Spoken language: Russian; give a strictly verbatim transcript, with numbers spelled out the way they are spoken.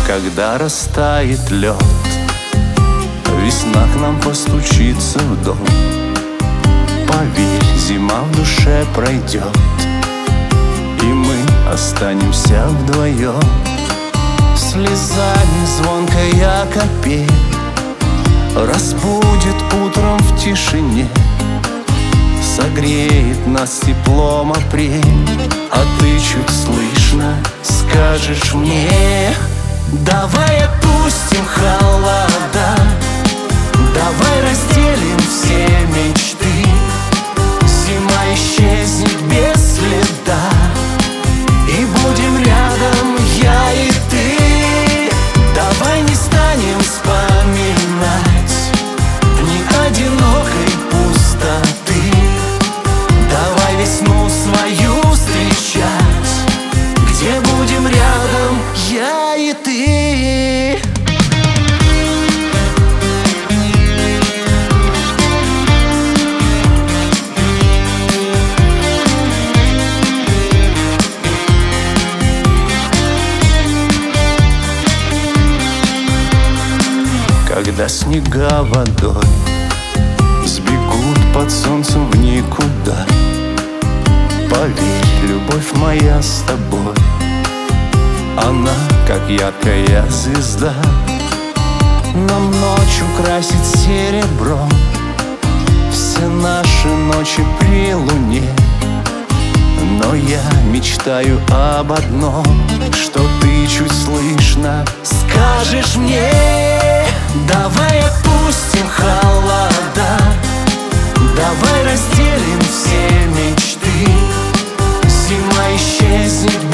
когда растает лед, весна к нам постучится в дом. Поверь, зима в душе пройдет, и мы останемся вдвоем. Слезами звонкая капель разбудит утром в тишине, согреет нас теплом апрель. А ты чуть слышно скажешь мне: давай отпустим холода, давай разделим все мечты. Зима исчезнет без следа, и будем рядом я и ты. Давай не станем вспоминать дни одинокой пустоты. Давай весну свою встречать, где будем рядом я и ты. Когда снега водой сбегут под солнцем в никуда, поверь, любовь моя с тобой, она как яркая звезда. Нам ночь украсит серебром, все наши ночи при луне. Но я мечтаю об одном, что ты чуть слышно скажешь мне: давай отпустим холода, давай разделим все мечты. Зима исчезнет